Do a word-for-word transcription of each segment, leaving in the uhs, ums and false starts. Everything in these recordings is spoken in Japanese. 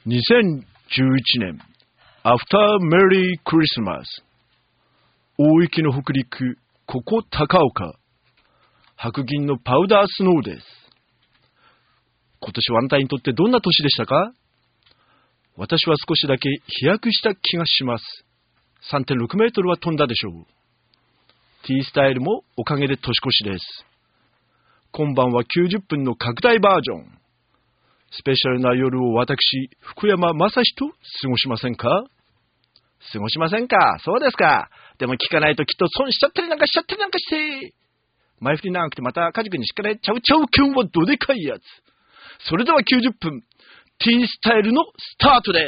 にせんじゅういちねん、アフターメリークリスマス。大雪の北陸、ここ高岡。白銀のパウダースノーです。今年はあなたにとってどんな年でしたか？私は少しだけ飛躍した気がします。さんてんろくメートルは飛んだでしょう。T スタイルもおかげで年越しです。今晩はきゅうじゅっぷんの拡大バージョン。スペシャルな夜を私、福山雅史と過ごしませんか？過ごしませんか？そうですか。でも聞かないときっと損しちゃったりなんかしちゃったりなんかして。前振り長くてまたカジ君にしっかりちゃうちゃうキュンはどでかいやつ。それではきゅうじゅっぷん、T スタイルのスタートです。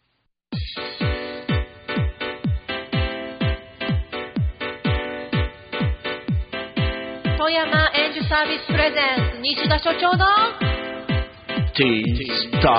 富山エンジュサービスプレゼンス西田所長の T スタイル。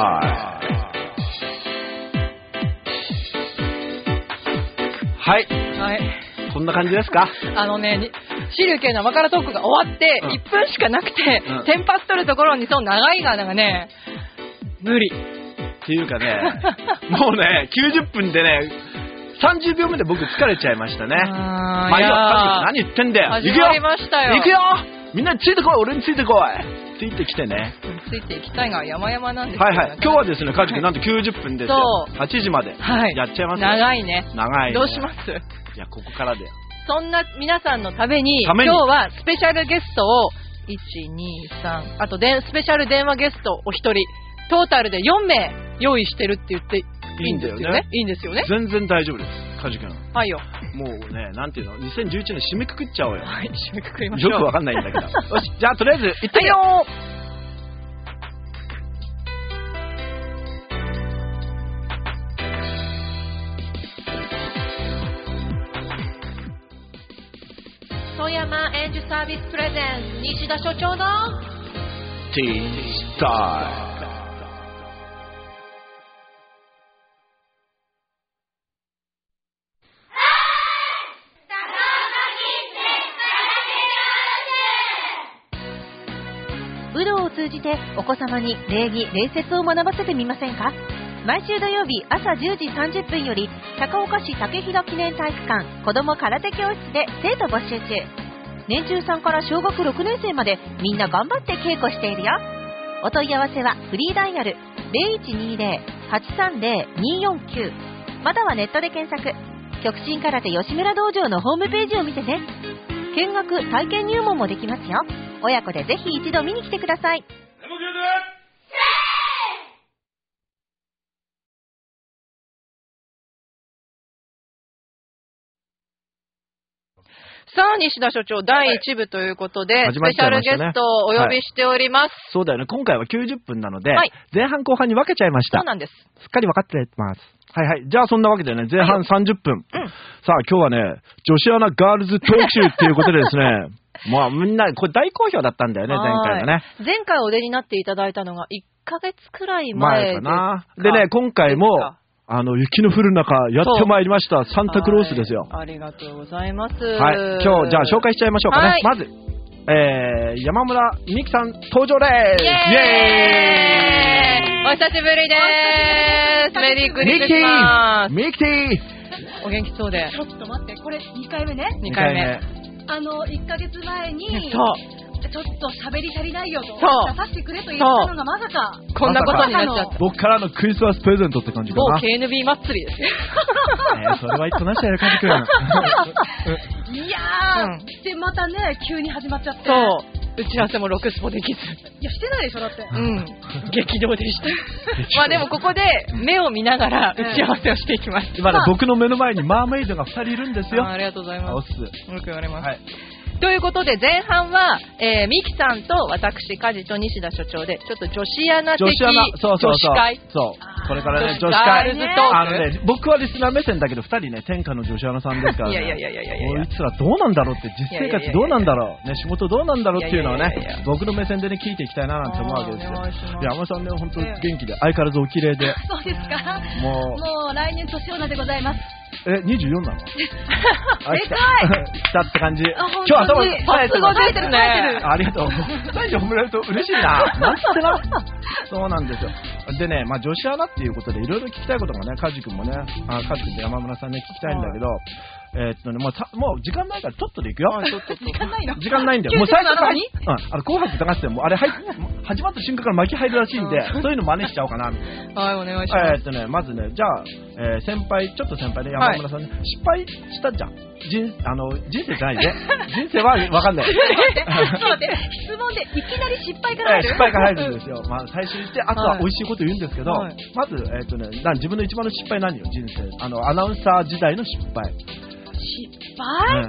はいはい。 こんな感じですか？ あのね、シルケのマカラトークが終わって、うん、いっぷんしかなくて、うん、テンパっとるところにその長いががね、無理。 っていうかね、もうね、きゅうじゅっぷんでね、さんじゅうびょうめで僕疲れちゃいましたね。 あまあいいよ、何言ってんだよ。 始まりましたよ。 行くよみんなについてこい、俺についてこい。ついてきてね。 ついていきたいが山々なんですけど、 はいはい。今日はですね、カジ君なんときゅうじゅっぷんですよ。はちじまで。 はい。 やっちゃいますよ。 長いね。 長いね。 どうします？ いや、ここからだよ。 そんな皆さんのために、今日はスペシャルゲストをいち、に、さん、あとでスペシャル電話ゲストお一人、トータルでよんめい用意してるって言っていいんですよね。いいんですよね。 全然大丈夫です、カジ君。 はいよ。 もうね、なんていうの、にせんじゅういちねん締めくくっちゃおうよ。 はい、締めくくりましょう。 よくわかんないんだけど。よし、じゃあとりあえず行ってみよう、はいよ。 富山エンジュサービスプレゼンス西田所長の T スタイル。 武道を通じてお子様に礼儀礼節を学ばせてみませんか？毎週土曜日朝じゅうじさんじゅっぷんより高岡市竹平記念体育館子ども空手教室で生徒募集中。年中さんから小学ろくねんせいまでみんな頑張って稽古しているよ。お問い合わせはフリーダイヤル ゼロいちにゼロ はちさんゼロ によんきゅう またはネットで検索。極真空手吉村道場のホームページを見てね。見学体験入門もできますよ。親子でぜひ一度見に来てください。 さあ、西田所長、だいいちぶということで、はい、スペシャルゲストをお呼びしております。はい、 そうだよね。今回はきゅうじゅっぷんなので、はい、前半後半に分けちゃいました。 そうなんです。 すっかり分かってます。はいはい。じゃあそんなわけでね、前半さんじゅっぷん。はい、うん、さあ、今日はね、女子アナガールズトーク集っていうことでですね、まあみんな、これ大好評だったんだよね、前回のね。 前回お出になっていただいたのがいっかげつくらい前かな。でね、今回も、あの、雪の降る中、やってまいりました。サンタクロースですよ。 ありがとうございます。 はい。今日、じゃあ紹介しちゃいましょうかね。はい、まず、えー、山村美希さん登場です。イエーイお久しぶりです。メリークリスマス。 ミキティお元気そうで。 ちょっと待って、これにかいめね。 にかいめ。 あの、いっかげつまえに、 そう。 ちょっと喋り足りないよと、 そう出させてくれと言ったのがまさかこんなことになっちゃった。 僕からのクリスマスプレゼントって感じかな。 某 ケーエヌビー 祭りですよ。 えー、それは言ってましたよ、カジ君。 いやー、うん、でまたね、急に始まっちゃって。 そう。打ち合わせもろくスポできず。 いや、してないでしょ、だって。 うん。激動でした。まあでもここで目を見ながら打ち合わせをしていきます。 今ね、僕の目の前にマーメイドがふたりいるんですよ。 あ, ありがとうございます。よく言われます。はい。 ということで前半は、えー、ミキさんと私カジと西田所長でちょっと女子アナ的女子会、 そうこれからね女子会、 ね、 あのね僕はリスナー目線だけどふたりね天下の女子アナさんですから、ね、 いやいやいやいやいやいやこいつらどうなんだろうって実生活どうなんだろうね仕事どうなんだろうっていうのはね僕の目線でね聞いていきたいななんて思うわけですよ。山さんね本当元気で相変わらずお綺麗でそうですかもうもう来年年女でございます。 え、にじゅうよんなの？ でかい来たって感じ。今日頭さえてるね。 ありがとう。さえて褒められると嬉しいな。なんつってな。そうなんですよ。 でね、まあ女子アナっていうことでいろいろ聞きたいことがね、カジ君もね、あカジ君と山村さんね聞きたいんだけど、はい、えー、っとね、もうさもう時間ないからちょっとでいくよ。 ちょっと時間ないの？ 時間ないんだよ。もう最初から、うん、あの紅白歌合戦もあれ入始まった瞬間から巻き入るらしいんで、そういうの真似しちゃおうかなみたいな。 はい、お願いします。 えー、っとね、まずね、じゃあ、えー、先輩ちょっと先輩で山村さんね、はい、失敗したじゃん。人あの人生じゃないね。人生はわかんない。 ちょっと待って、質問でいきなり失敗から入る。 失敗から入るんですよ。まあ最初にして、あとは美味しいこと言うんですけど、はい、まずえー、っとね、自分の一番の失敗何よ人生。あのアナウンサー時代の失敗。 失敗？うん、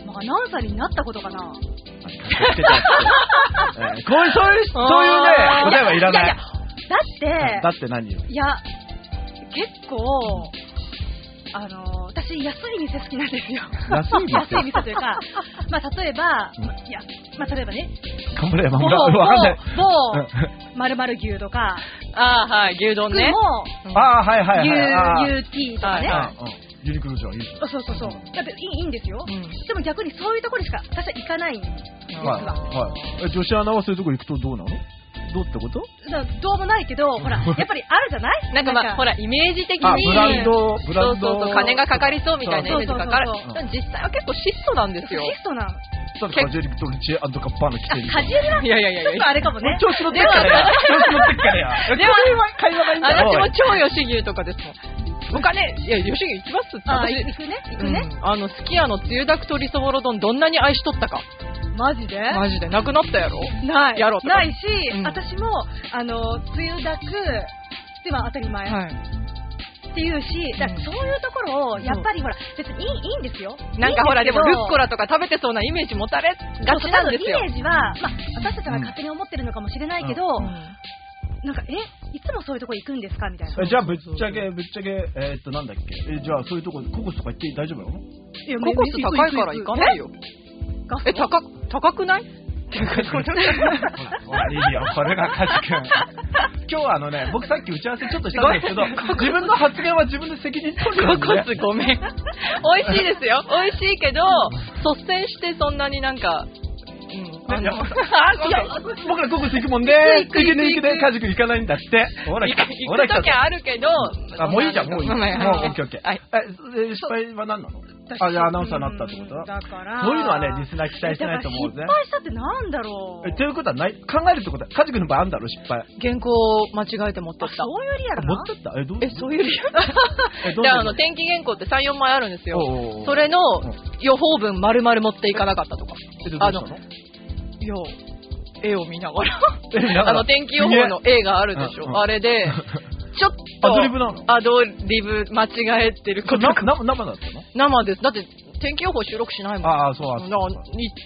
もうアナウンサーになったことかな。 えー、こういうそういうそういうね答えはいらない。 いやいやだってだって何よ。 いや結構あの私安い店好きなんですよ。 安い店。 安い店というか、まあ例えば、うん、いやまあ例えばね。 頑張れ山村。わかんない。 某丸々牛とか。 ああはい牛丼ね。 ああはいはいはい。 ユーティーとかね。 ユニクロじゃん、いいじゃん。 そうそうそう。だっていいいいんですよ、うん。でも逆にそういうところにしか私は行かないんですが。 はいはい。女子アナはそういうところ行くとどうなの？どうってこと？ だどうもないけど、ほらやっぱりあるじゃない？ なんかまあほらイメージ的にブランドブランドそうそうそう金がかかりそうみたいなイメージかかる。実際は結構質素なんですよ。 質素なの。 カジュアルドルチェ&ガッバーナ着てる。 カジュアルはいやいやいやいや。 あれかもね。 調子乗ってっからや。調子乗ってっからや。でも会話がいいんだよ。 私も超吉牛とかですもん。僕はね、いや、吉牛行きますって。 あ、行くね、行くね。 あの、すき家のつゆだくとりそぼろ丼どんなに愛しとったか。 マジでマジで。なくなったやろない。 やろうないし、私も、あの、つゆだくでは当たり前。はい。っていうし、だからそういうところをやっぱりほら別にいいいいんですよ。 なんかほらでもルッコラとか食べてそうなイメージ持たれがちなんですよ。 イメージはまあ私たちが勝手に思ってるのかもしれないけど、なんかえいつもそういうとこ行くんですかみたいな。 じゃあぶっちゃけぶっちゃけえー、っとなんだっけえじゃあそういうとこココスとか行って大丈夫なの？ いやココス高いから行かないよ。え高高くない？ほらいいよこれがカジ君。今日はあのね僕さっき打ち合わせちょっとしたんですけど自分の発言は自分で責任取るよね。 ココスごめん。美味しいですよ。美味しいけど率先してそんなになんか。うん、あの僕らココス行くもんで行くね行くねカジ君行かないんだって。ほら行くときはあるけど。 あもういいじゃんもういい。もうオッケーオッケー。え失敗は何なの？あ、じゃあアナウンサーになったってことだ。 だからそういうのはね、リスナー期待してないと思うぜ。 失敗したってなんだろう。 え、ということはない、考えるってことは、カジ君の場合あるんだろう、失敗。 原稿間違えて持ってった。 そういうリアルな。 持ってった。え、どうえ、そういうリアルじゃあ、あの、天気原稿ってさん、よんまいあるんですよ。それの予報文丸々持っていかなかったとか。 え、どうしたの？ いや、絵を見ながら。あの、天気予報の絵があるでしょ。あれで、ちょっと、 アドリブなの？ アドリブ間違えてることが。 生だったの？ 生です。だって、天気予報収録しないもん。 ああ、そうだから行って、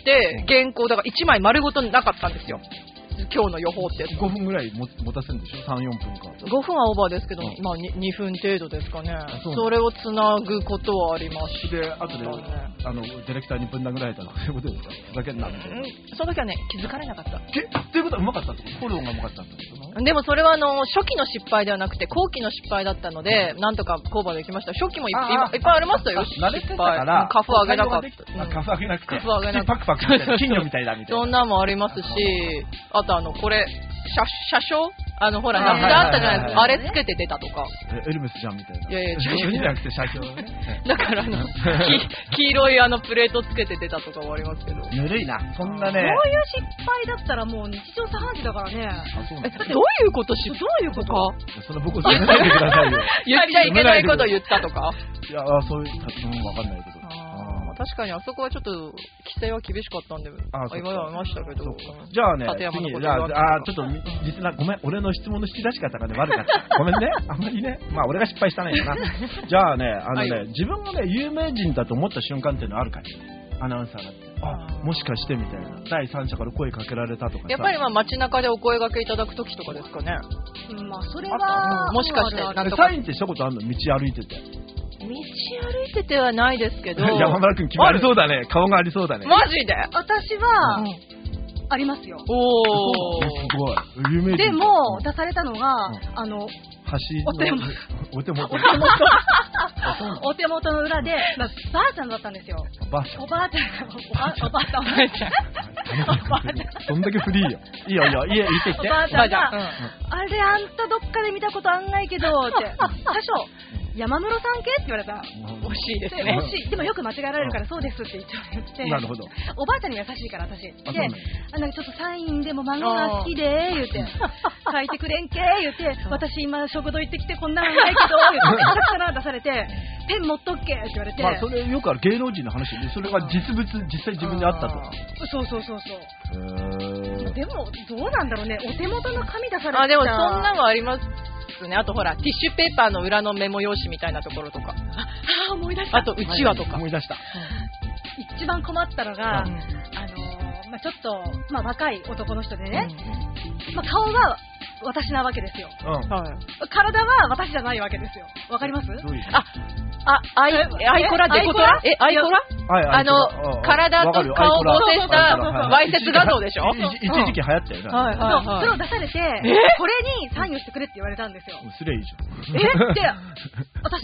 原稿だからいちまい丸ごとなかったんですよ。今日の予報ってごふんぐらいも持たせるんでしょ？さん、よんぷんか。 ごふんはオーバーですけど、うん、まあ に, にふん程度ですかね。そ, それをつなぐことはありまして。 で、あとで、あの、ディレクターにぶん殴られたのそういうことですか？ふざけんなみたいな。 その時はね、気づかれなかった。 けっていうことはうまかったってこと？フォローがうまかったってこと？ でもそれはあの、初期の失敗ではなくて、後期の失敗だったので、うん、なんとか工場できました。初期もいっぱいいっぱいありましたよ。 慣れてたから、 カフ上げなかった。 あ、カフ上げなくて。 カフ上げなくて。 パクパクみたいな。金魚みたいだみたいな。 そんなもありますし、あとあの、これ、車掌あのほら名札あったじゃないですか。あれつけて出たとか。 エルメスじゃんみたいな。 いやいや違うじゃなくて車掌ね。 だからあの黄色いあのプレートつけて出たとかもありますけど。 ぬるいな。そんなね。 そういう失敗だったらもう日常茶飯事だからね。 あそうなんです。どういうことしどういうことか。 その僕を責めないでくださいよ。 言っちゃいけないこと言ったとか。 いやそういうわかんないけど。 確かにあそこはちょっと規制は厳しかったんで、あ今は見ましたけど。 じゃあね、次じゃああちょっと実はごめん俺の質問の引き出し方がね悪かった。ごめんねあんまりねまあ俺が失敗したねんな。じゃあねあのね、はい、自分がね有名人だと思った瞬間っていうのはあるから。アナウンサーだって。あもしかしてみたいな第三者から声かけられたとかさ。 やっぱりまあ街中でお声掛けいただく時とかですかね。 うん、まあそれはもしかしてなんとかサインってしたことあるの？道歩いてて。 道歩いててはないですけど山村君気がありそうだね。顔がありそうだね。 マジで？ 私は、うん、ありますよ。 おーすごい有名人でも出されたのが、うん、あの橋お手元お手元お手元の裏で、まあ、ばあちゃんだったんですよ。 おばあちゃんおばあちゃんおばあちゃんおばあちゃんどんだけフリーよ。いいよいいよ、いいよ、言ってきて。 おばあちゃんが、あれあんたどっかで見たことあんないけど、って、最初、山室さん系って言われた。 惜しいですね。 惜しい。でもよく間違えられるからそうですって言って。 なるほど。 おばあちゃんに優しいから私。で、あのちょっとサインでも漫画が好きで言って、書いてくれんけ言って、私今食堂行ってきてこんなのないけど言って、さから出されて、ペン持っとっけって言われて。 まあそれよくある芸能人の話で、それが実物実際自分であったと。 そうそうそうそう。でもどうなんだろうね。お手元の紙出されて。 あ、でもそんなのあります。ね、あとほらティッシュペーパーの裏のメモ用紙みたいなところとか、 ああ思い出した。 あとうちわとか思い出した。 一番困ったのが、うん、あのー、まあちょっとまあ若い男の人でね、うん、まあ顔が私なわけですよ。うん、体は私じゃないわけですよ。わかります？あ、あ、アイ、アイコラ、デコトラ？え、アイコラ？あの、体と顔を合成したわいせつ画像でしょ？ 一時期流行ったよね。 はいはいはい。それを出されて、これにサインをしてくれって言われたんですよ。 すりゃいいじゃん。え？で、私、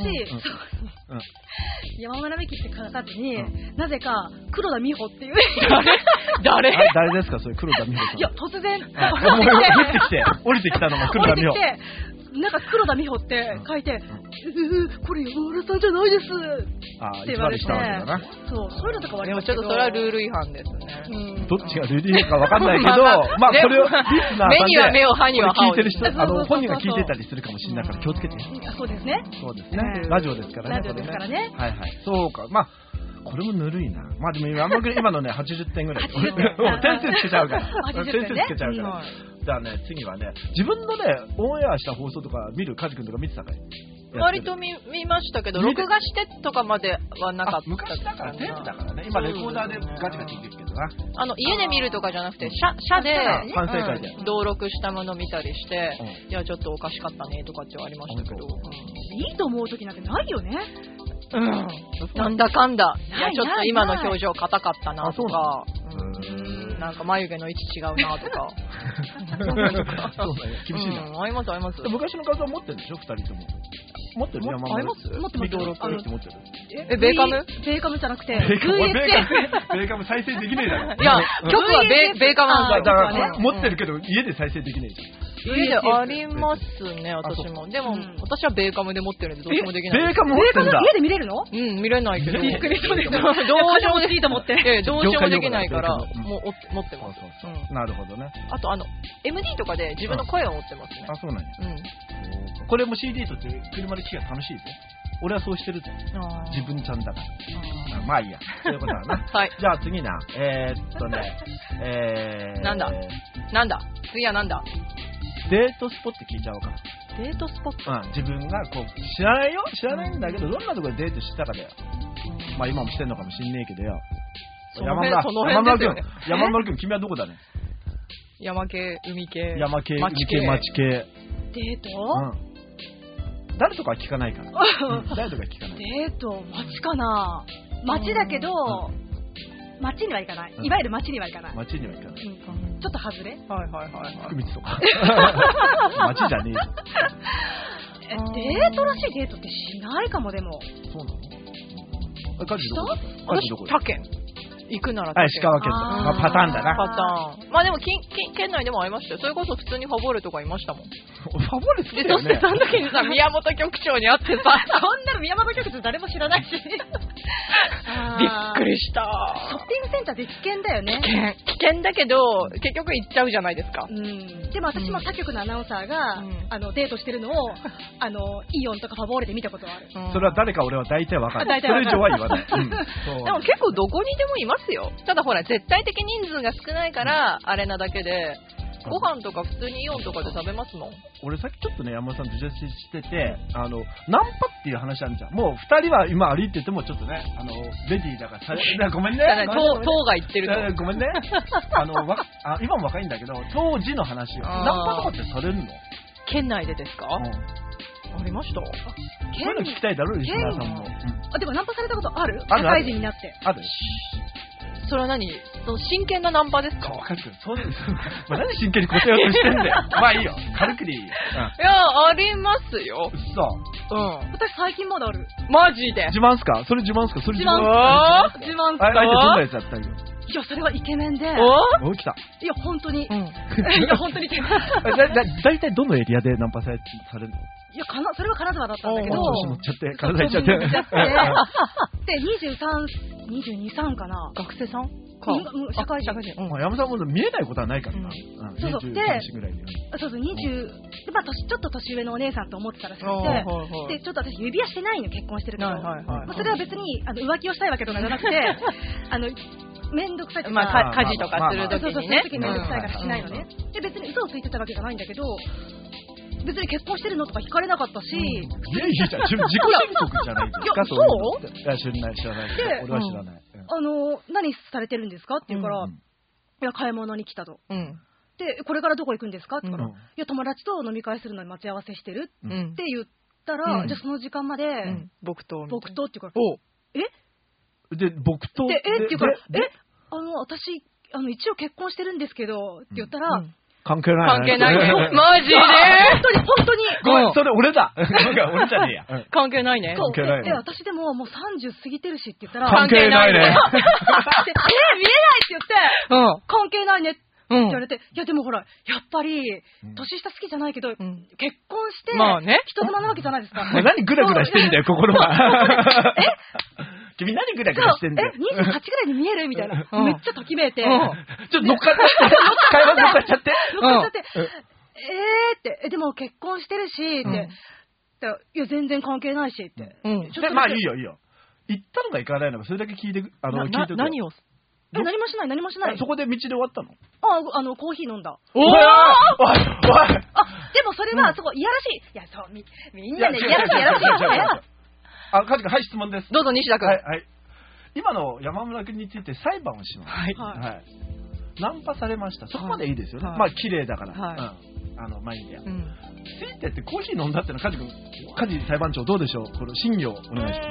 山村美樹って方たちに、なぜか黒田美穂っていう。 誰？ 誰ですか、それ黒田美穂さん。 いや、突然、降りてきて、降りてきたのが黒田美穂。 なんか黒田美穂って書いて、ううこれ山村さんじゃないですって言われて、そう、そういうのとかはありますけど、 ちょっとそれはルール違反ですね。 どっちがルール違反かわかんないけど、まあこれをリスナーさんで目には目を歯には歯を聞いてる人、あの本人が聞いてたりするかもしれないから気をつけて。 そうですね。 そうですね。ラジオですからね。 ラジオですからね。 はいはい。そうか。まあこれもぬるいな。まあでも今今のねはちじゅってんぐらい。点数つけちゃうから。点数つけちゃうから。じゃあね、次はね、自分のね、オンエアした放送とか見る、カジ君とか見てたかい？ 割と見見ましたけど、録画してとかまではなかった。 昔だからテープだからね。今レコーダーでガチガチいけるけどな。 あの家で見るとかじゃなくて、社社で反省会で登録したもの見たりして、いやちょっとおかしかったねとかってありましたけど。 いいと思う時なんてないよね。 うん。なんだかんだ。いやちょっと今の表情硬かったなとか。なんか眉毛の位置違うなとか。 そうだね、厳しいな。 合います合います。 昔の画像持ってるでしょ、二人とも。持ってる？ 合います？ 持ってます。 登録して持ってる。 え、ベーカム？ ベーカムじゃなくて。 ベーカム、ベーカム再生できねえだろ。 いや、曲はベーカムなんだから持ってるけど家で再生できねえじゃん。 家でありますね、私も。でも、私はベーカムで持ってるんでどうしようもできない。 ベーカム持ってるんだ。 家で見れるの？ うん、見れないけど。 びっくりした。どうしようもできないと思って。え、どうしようもできないから、もう持ってます。 なるほどね。 あと、あの、エムディー とかで自分の声を持ってますね。 あ、そうなんや。うん。これも シーディー とって車で聴きが楽しいぜ。俺はそうしてるぜ。自分ちゃんだから。まあいいや。そういうことだな。 はい。 じゃあ次な。えーっとね。えー。 なんだなんだ次はなんだデートスポット聞いちゃおうか。 デートスポット？ うん。自分がこう、知らないよ知らないんだけど、どんなところでデートしてたかだよ。まあ今もしてんのかもしんねえけどよ。山村、山村君、山村君、君はどこだね？ 山系、海系。 山系、海系、町系。 デート？ うん。誰とか聞かないから。誰とか聞かない。 デート、街かな？街だけど、街には行かない。いわゆる街には行かない。 街には行かない。 ちょっと外れ？ はいはいはい。 福光とか。街じゃねえ。デートらしいデートってしないかも、でも。 そうなの？カジどこ？ カジどこ？他県。行くならあ、石川県だ。まあパターンだな。 パターン。まあでも近県内でも会いましたよ。それこそ普通にファボールとかいましたもん。 ファボール好きだよね。 そしてその時にさ、宮本局長に会ってさ、 そんなの宮本局長誰も知らないし。びっくりした。 ショッピングセンターで危険だよね。 危険。危険だけど、結局行っちゃうじゃないですか。 うん。でも私も他局のアナウンサーが、うん、あのデートしてるのを、あの、イオンとかファボールで見たことある。 うん、それは誰か俺は大体わかる。それ以上は言わない。うん、 でも結構どこにでもいますよ。ただほら、絶対的人数が少ないから、あれなだけで、ご飯とか普通にイオンとかで食べますもん。 俺さっきちょっとね、山本さんと打ち合わせしてて、あの、ナンパっていう話あるじゃん。もう二人は今歩いててもちょっとね、あの、レディーだからさ、ごめんね。 党が言ってると。 ごめんね。あの、わあ今も若いんだけど、当時の話を。ナンパとかってされるの？ 県内でですか？うん。ありました。 そういうの聞きたいだろ、リスナーさんも。 あ、でもナンパされたことある？社会人になって。 ある。 それは何？その真剣なナンパですか？ わかるけど、そうです。まあ、何真剣に答えようとしてんだよ。まあいいよ。軽くでいいよ。 いや、ありますよ。 そう。 うん。 私最近まだある。 マジで？ 自慢っすか？それ自慢っすか？それ自慢。自慢っすか？ 相手どんなやつだったんよ。 いや、それはイケメンで。 おお来た。 いや、本当に。うん、いや、本当にイケメン。 だ、だ、だいたいどのエリアでナンパされるの？ いや、かな、それは金沢だったんだけど。 調子乗っちゃって、金沢行っちゃって。 で、にじゅうさん、にじゅうに、さんかな。 学生さんか。社会人。 山さんも見えないことはないからな。 そうそう。で、そうそう、にじゅう、で、まあ、ちょっと年上のお姉さんと思ってたらしくて、で、ちょっと私指輪してないの、結婚してるけど。それは別に、あの、浮気をしたいわけとかじゃなくて、あの、めんどくさいとか、 まあ、家事とかするときにね。 そうそう、そういう時にめんどくさいからしないのね。で、別に嘘をついてたわけじゃないんだけど、別に結婚してるのとか聞かれなかったし、いやいや、自己申告じゃないですか。 そういや、知らない、知らない。俺は知らない。 あの、何されてるんですかって言うから、いや、買い物に来たと。で、これからどこ行くんですかって言ったら、いや、友達と飲み会するのに待ち合わせしてるって言ったら、じゃあその時間まで、 木刀。 木刀って言うから、 えで、木刀で、えって言うから、えあの、私、あの、一応結婚してるんですけど、って言ったら、 関係ない。 関係ない。マジで本当に、本当に。 ごめん、それ俺だ。俺じゃねえや。 関係ないね。 関係ない。 で、私でももうさんじゅう過ぎてるしって言ったら、 関係ないね。え、見えないって言って、関係ないねって言われて、いやでもほら、やっぱり、年下好きじゃないけど、結婚して、人妻なわけじゃないですか。 何グラグラしてんだよ、心が。え君何グラグラしてんだよ。 え、にじゅうはちぐらいに見えるみたいな。めっちゃときめいて。ちょっと乗っかっちゃって。会話乗っかっちゃって。 乗っかっちゃって。えーって、え、でも結婚してるし、って。いや、全然関係ないし、って。 まあいいよ、いいよ。行ったのか行かないのか、それだけ聞いて、あの、聞いて何をえ、何もしない、何もしない。 そこで道で終わったの？ あ、あの、コーヒー飲んだ。 おーおいおいあ、でもそれは、そこ、いやらしい。いや、そう、み、みんなね、いやらしい、いやらしい。 あ、カジ君、はい、質問です。 どうぞ、西田君。 はい、はい。今の山村君について裁判をします。はい。はい。ナンパされました。そこまでいいですよね。まあ、綺麗だから。はい。あの、前にで。うん。ついてってコーヒー飲んだってのは、カジ君、カジ裁判長どうでしょう？この審議をお願いします。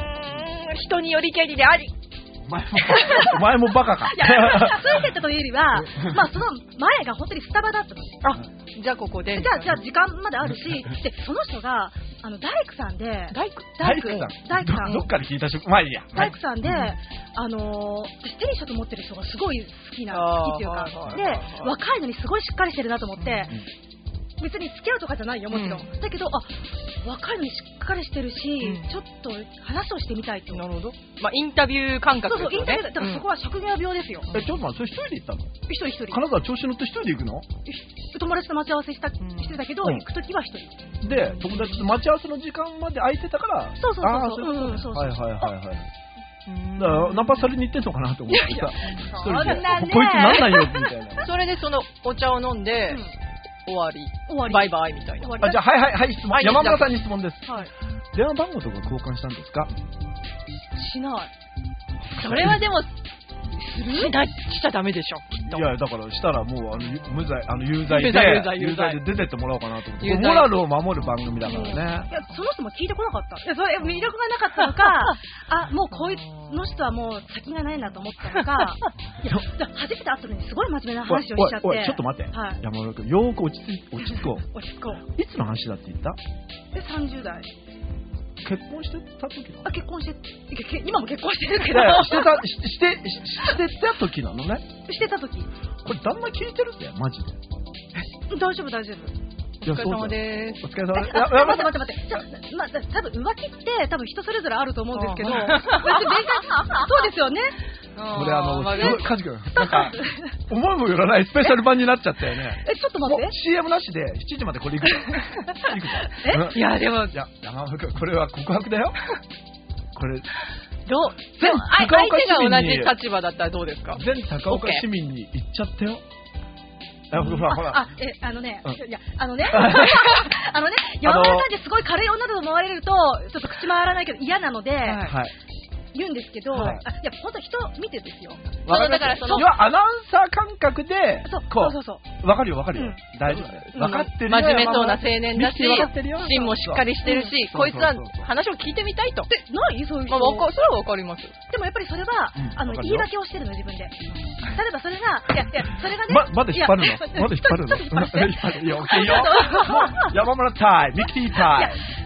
人によりけりであり。 お前も、お前もバカか。 いや、ついてったというよりは、まあ、その前が本当にスタバだったの。 あ、じゃあここで。 じゃあ、じゃあ時間まであるし、で、その人が、あの、大工さんで、 大工大工さん。大工さん。 どっから聞いたし、まあいいや。 大工さんで、あの、私テニスと持ってる人がすごい好きな、好きっていうか、で、若いのにすごいしっかりしてるなと思って、別に付き合うとかじゃないよ、もちろん。うん、だけど、あ、若いのにしっかりしてるし、うん、ちょっと話をしてみたいと。 なるほど。まあ、インタビュー感覚ですよね。 そうそう、インタビュー、だからそこは職業病ですよ。 うん、え、ちょっと待って、それ一人で行ったの？ 一人一人。 金沢調子乗って一人で行くの？ 友達と待ち合わせした、してたけど、うん、行くときは一人。 で、友達と待ち合わせの時間まで空いてたから、 そうそうそうそう。うん、そうそう。 はいはいはいはい。だからナンパされに行ってんのかなと思ってさ、 一人で、 こいつなんないよみたいな。 それでそのお茶を飲んで、終わり。終わり。バイバイみたいな。 あ、じゃあ、はいはいはい、質問。山村さんに質問です。はい。電話番号とか交換したんですか？ しない。 それはでも、しない、しちゃダメでしょ、きっと。 いや、だからしたらもう、あの、無罪、あの、有罪で、有罪で出てってもらおうかなと思って。モラルを守る番組だからね。いや、その人も聞いてこなかった。いや、それ、魅力がなかったのか、あ、もうこいつの人はもう先がないなと思ったのか、いや、初めて会ったのにすごい真面目な話をしちゃって。 おい、おい、ちょっと待って。はい。山村君、よーく落ち着い、落ち着こう。 落ち着こう。いつの話だって言った？ え、さんじゅう代。 結婚してた時なの？ あ、結婚して、今も結婚してるけど。 してた、し、して、してた時なのね。 してた時。 これ旦那聞いてるって、マジで。 え、大丈夫大丈夫。 お疲れ様でーす。 お疲れ様です。 待って待って待って。じゃあ、まあ、多分浮気って多分人それぞれあると思うんですけど、別に全然、そうですよね。 これあの、カジ君、なんか、思いもよらないスペシャル版になっちゃったよね。 え、ちょっと待って。 シーエム なしでしちじまでこれいくじゃん。いくじゃん。え、いや、でも。 いや、山村君、これは告白だよ。これ。 どうでも、相手が同じ立場だったらどうですか？ 全高岡市民に言っちゃったよ。あ、ほら、ほら。 あ、え、あのね、いや、あのね、あのね、山村さんってすごい軽い女だと思われると、ちょっと口回らないけど嫌なので、はい。言うんですけど、はい、あ、いや、本当人見てるんですよ。 そう、だからその、 要はアナウンサー感覚で、 そう、そうそう。 わかるよ、わかるよ。大丈夫。分かってるよ。 真面目そうな青年だし、芯もしっかりしてるし、こいつは話を聞いてみたいと。 で、ないそういう人。 まあ、それはわかります。 でもやっぱりそれは、あの、言い訳をしてるの、自分で。例えばそれが、いや、いや、それがね。 ま、まだ引っ張るの？まだ引っ張るの？引っ張る。いや、オッケーよ。山村タイム、ミキティタイム。 それが、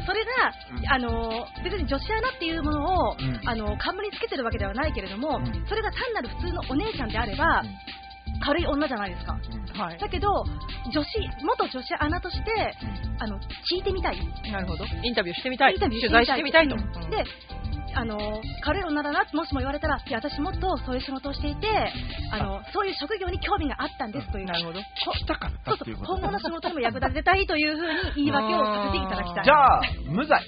あの別に女子アナっていうものを、うん、あの冠につけてるわけではないけれども、うん、それが単なる普通のお姉ちゃんであれば、うん、軽い女じゃないですか、うんはい、だけど女子元女子アナとして、うん、あの聞いてみたい。 なるほど。インタビューしてみたい。取材してみたいと。 うん、であの軽い女だなもしも言われたら、いや私もっとそういう仕事をしていて、あのそういう職業に興味があったんですという、 なるほど、聞きたかったっていうこと。 今後の仕事にも役立てたいというふうに言い訳をさせていただきたい。 じゃあ無罪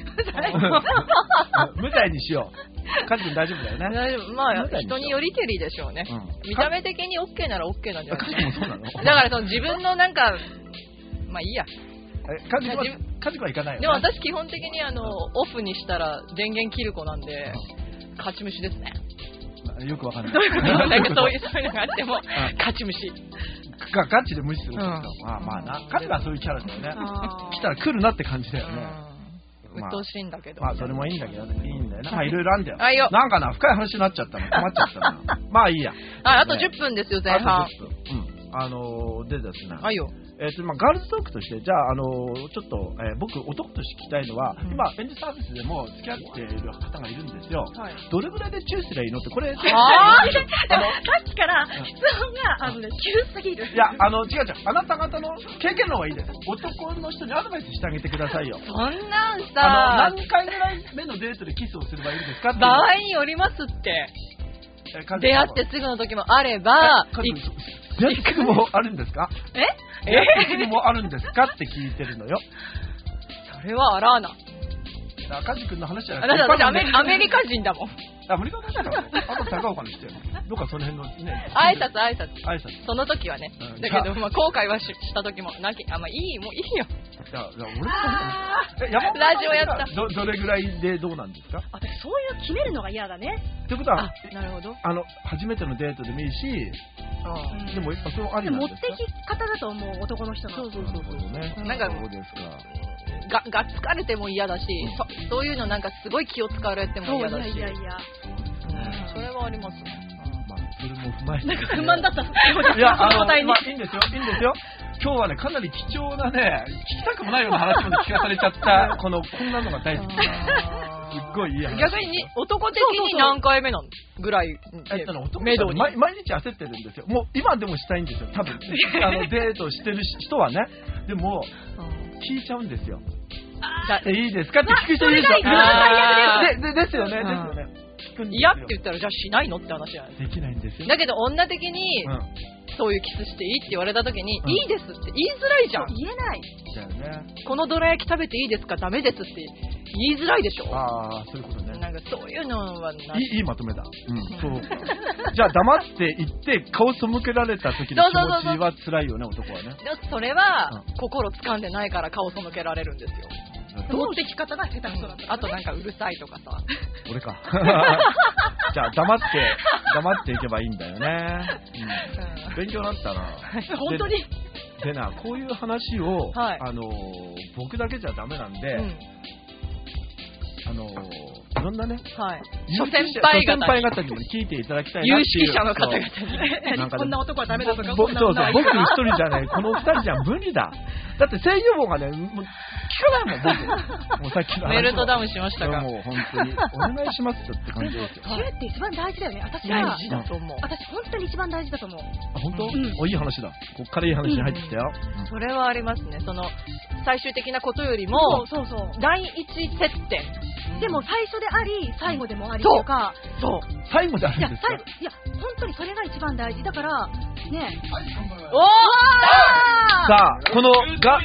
無罪にしよう。カジ君大丈夫だよね。 大丈夫。まあ人によりけりでしょうね、うん、見た目的に OK なら OK なんじゃない。 カジ君もそうなの？ だからその自分のなんかまあいいや。 え、カジ君はカジ君は行かないよ、ね。 でも私基本的にあのオフにしたら電源切る子なんで、うん、勝ち虫ですね。 よくわかんない。 なんかそういうそういうのがあっても勝ち虫。 がガチで無視するんですか。うん、まあまあな。カジ君はそういうキャラだよね。来たら来るなって感じだよね。 うっとうしいんだけど。 まあそれもいいんだけどね。いいんだよな。まあいろいろあるんだよ。 あいよ。 なんかな深い話になっちゃったの。困っちゃったな。まあいいや。 ああとじゅっぷんですよ前半。 あとじゅっぷん。うん。あのでですね。 あいよ。 えーとまあ、ガールズトークとして、じゃあ、あのー、ちょっと、えー、僕、男として聞きたいのは、うん、今、エンジサービスでも付き合っている方がいるんですよ、はい、どれぐらいでチューすればいいのって、これ、ああさっきから質問が、あのね、急すぎる。 いや、あの違う違う、あなた方の経験の方がいいです、男の人にアドバイスしてあげてくださいよ。 そんなんさ、 あの何回ぐらい目のデートでキスをすればいいんですかって。 場合によりますって、出会ってすぐの時もあれば、 出会ってすぐもあるんですか？ え？ 出会ってすぐもあるんですかって聞いてるのよ。 それはあらあな。 カジ君の話じゃない。私アメリアメリカ人だもん。 アメリカ人だもん。あと高岡の人やどっかその辺のね。 挨拶挨拶。 挨拶。 その時はね。うん、だけどまあ後悔は し, した時もなきあまあいいもういいよ。 いやいや俺もえ山本ラジオやった。 どどれぐらいでどうなんですか？ 私そういう決めるのが嫌だね。 ってことはなるほど。 あの初めてのデートでもいいし。うん、でもそのありなんですか？ 持ってき方だと思う男の人の。 そうそうそうそうね。 なんかそうですか。 ががっつかれても嫌だし、うん、そ, そういうのなんかすごい気を使われても嫌だし。 いやいやいや。 うん、それはありますね。 うん、まあそれも踏まえて、 ね。なんか不満だった。 いやあのまあいいんですよいいんですよ。今日はねかなり貴重なね聞きたくもないような話まで聞かされちゃったこのこんなのが大好き。すっごいいい話。 逆に男的に何回目なのぐらいメドに毎日焦ってるんですよ。もう今でもしたいんですよ多分あのデートしてる人はね。でも聞いちゃうんですよ。いいですかって聞く人いるでしょ。でですよねですよね。 嫌って言ったらじゃあしないのって話じゃない。 できないんですよ。 だけど女的に、うん、そういうキスしていいって言われた時に、うん、いいですって言いづらいじゃん。 言えないだよね。 このどら焼き食べていいですかダメですって言いづらいでしょ。 ああそういうことね。 なんかそういうのはいいいいまとめだ。うん。そうじゃあ黙って言って顔背けられた時の気持ちは辛いよね男はね。 それは、うん、心掴んでないから顔背けられるんですよ。 持ってき方が下手くそだった、ね、 あとなんかうるさいとかさ。 俺か。じゃあ黙って黙っていけばいいんだよね。うん、勉強になったな。 本当に。 でなこういう話を、はい、あの僕だけじゃダメなんで、うん、あのいろんなね、 はい、 諸先輩方に、先輩方に聞いていただきたいなっていう。有識者の方々に。 なんかこんな男はダメだとか。 そうそう僕一人じゃないこの二人じゃ無理だ。だって制御棒がねもう聞かないもん僕。もうさっきのメルトダウンしましたか。 もう本当にお願いしますって感じですよ。 それって一番大事だよね。私は大事だと思う。 私本当に一番大事だと思う。 あ本当？うん、おいい話だ。こっからいい話に入ってきたよ。 うん、それはありますね。その最終的なことよりもそうそうそう第一接点。 でも最初であり最後でもありとか、 そう最後であるんですか。 いや最後いや本当にそれが一番大事だからね。 おおさあこのが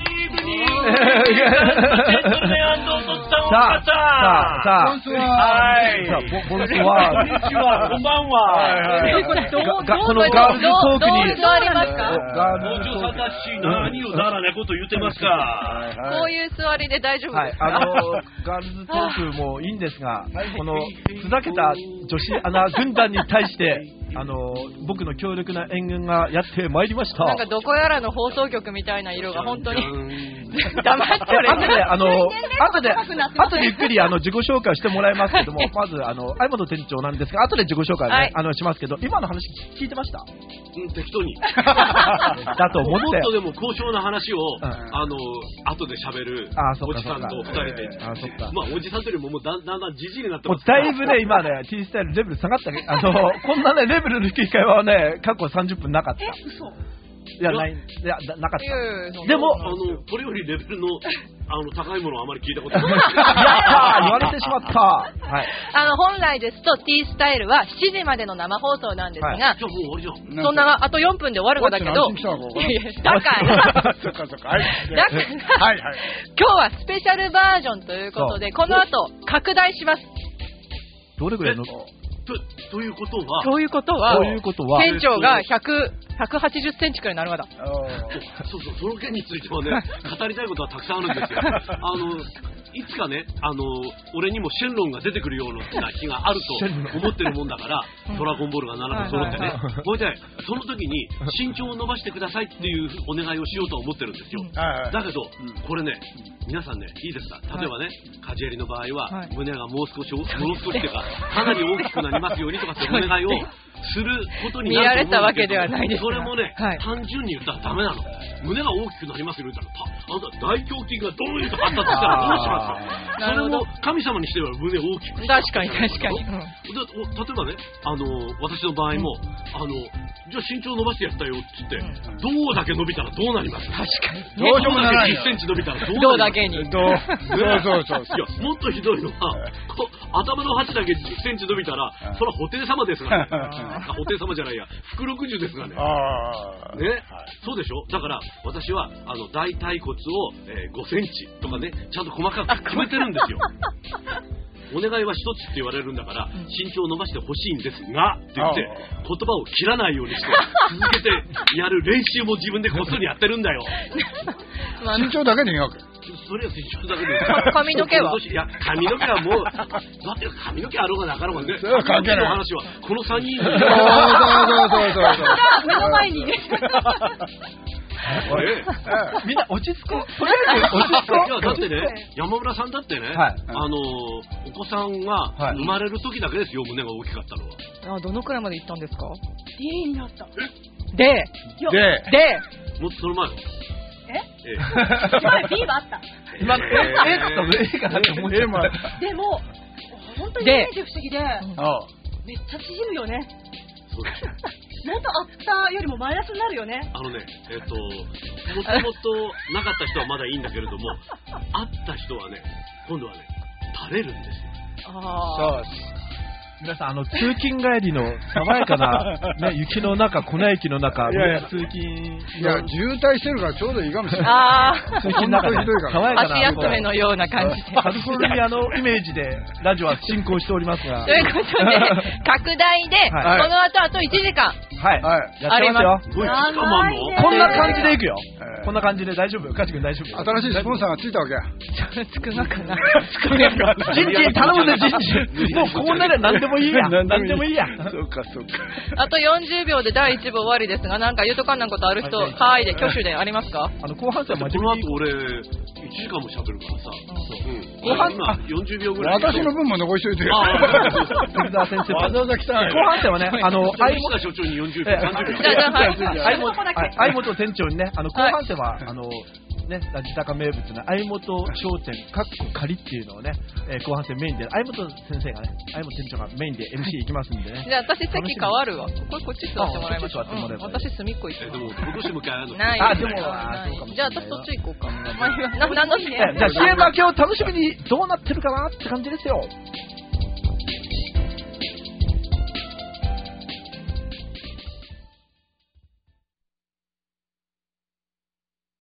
さあさあさあはいさあボルトはこんにちはこんばんは。 これどうこのガールズトークにどう座りますか。 校長さんたち何をだらなこと言ってますか。 こういう座りで大丈夫ですか。 あのガールズトークもいいんですが、このふざけた女子アナ軍団に対してあの僕の強力な援軍がやってまいりました。 なんかどこやらの放送局みたいな色が本当に黙っておれ。 あとで、あの、あとで、あとでゆっくり、あの、自己紹介してもらいますけども、まず、あの、相本店長なんですが、あとで自己紹介ね、あの、しますけど、今の話聞いてました？ うん、適当に。 だと思って。 もっとでも高尚な話を、あの、後で喋る、おじさんと二人で。あ、そっか。まあ、おじさんというよりも、もうだんだんじじいになってます。 もうだいぶね、今ね、T スタイルレベル下がったね。あの、こんなね、レベルの低い会話はね、過去さんじゅっぷんなかった。 え、嘘？ いや、ない、いや、なかった。 でも、あの、これよりレベルの、あの、高いものはあまり聞いたことない。やったー言われてしまったはい。 あの、本来ですと T スタイルはしちじまでの生放送なんですが、はい、 じゃあもう終わりじゃん。 そんな、あとよんぷんで終わるのだけど、いやいやだから、 そっかそっか、はい。 だから、はいはい、今日はスペシャルバージョンということで、この後、拡大します。 どれぐらいのと, ということはということはということは店長がひゃく、ひゃくはちじゅっセンチくらいになるわだ。 そうそう、その件についてはね、語りたいことはたくさんあるんですよ。あのいつかね、あの俺にもシェンロンが出てくるような日があると思ってるもんだから、ドラゴンボールがななこ揃ってね、これでその時に身長を伸ばしてくださいっていうお願いをしようと思ってるんですよ。だけどこれね、皆さんね、いいですか、例えばね、カジエリの場合は胸がもう少しもう少しっていうかかなり大きくなりますようにとかってお願いをすることになると思うんですけど、それもね、単純に言ったらダメなの。胸が大きくなりますように言ったら、あなた大胸筋がドーンと発達したらどうしますか。それも神様にしては胸大きく。 確かに確かに。 例えばね、あの私の場合も、あのじゃあ身長伸ばしてやったよって言って、胴だけ伸びたらどうなります。 確かに。 どうしようもない。じゅっセンチ伸びたらどうなります。 胴だけに。 そうそうそう。 いや、もっとひどいのは、頭の鉢だけじゅっセンチ伸びたら、それは布袋様ですがね。布袋様じゃないや、福六十ですがね。ね、そうでしょ。だから私はあの大腿骨を、えー、ごセンチとかね、ちゃんと細かく決めてるんですよ。お願いは一つって言われるんだから、身長を伸ばしてほしいんですがって言って言葉を切らないようにして続けてやる練習も自分でこっそりやってるんだよ。 身長だけでいいわけ。 それは身長だけで。 髪の毛は？ いや、髪の毛はもうだって髪の毛あろうがなかろうがね。 関係ない。 話はこのさんにん。そうそうそうそうそう。 目の前に。 みんな落ち着こう。とりあえず落ち着こう。 いやだってね、山村さんだってね、はい、あのお子さんが生まれる時だけですよ、胸が大きかったのは。 あ、どのくらいまで行ったんですか？ D になった。 で、で、 で、もっとその前の。 え？前 B はあった。 今の A だったの A かなって思っちゃった。 でも本当にイメージ不思議で、めっちゃ縮むよね。 そうでしょ。 もっとあったよりもマイナスになるよね。 あのね、えっと、もともとなかった人はまだいいんだけれども、あった人はね、今度はね、垂れるんですよ。 ああ。そうです。皆さん、あの、通勤帰りの爽やかな、ね、雪の中、粉雪の中、いやいや通勤。 いや、渋滞してるからちょうどいいかもしれない。 ああ。 通勤の中で、 爽やかな。足休めのような感じで。 カリフォルニアのイメージで、ラジオは進行しておりますが。 ということで、拡大で、この後あといちじかん。 はい。やってますよ。こんな感じでいくよ。こんな感じで大丈夫？カジ君大丈夫？ 新しいスポンサーがついたわけや。 つくのかな？ つくのかな？人事頼むぜ、人事。もうこうなら何でもいいや。何でもいいや。 そうか、そうか。 あとよんじゅうびょうでだいいち部終わりですが、なんか言うとかんなことある人、はいで、挙手でありますか？ あの、後半戦はこの後俺、いちじかんも喋るからさ。後半今よんじゅうびょうぐらい。 私の分も残しといてよ。 滝沢先生。 わざわざ来た。 後半戦はね、あの、 相本所長によんじゅうびょう、さんじゅうびょう。 相本店長にね、あの、後半戦は、あの、ね、ラジタカ名物の相本商店かっこ仮っていうのをね、えー、後半戦メインで相本先生がね、相本店長がメインで エムシー 行きますんでね。 じゃあ私席変わるわ。これこっち座ってもらいましょう。うん、私隅っこ行って。 でも今年もあるの。 ない。 あ、でもじゃあ私そっち行こうか。まあ、ななんだって。 じゃあ シーエム 明けを楽しみにどうなってるかなって感じですよ。